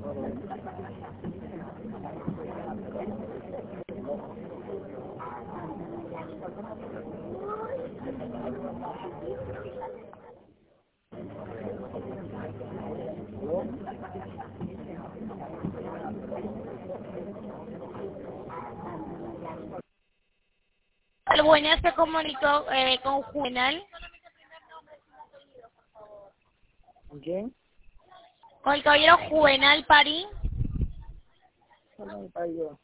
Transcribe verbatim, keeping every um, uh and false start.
Buenas, se comunicó eh, con Juvenal. ¿Con quién? Con el caballero Juvenal París. No, no, para yo.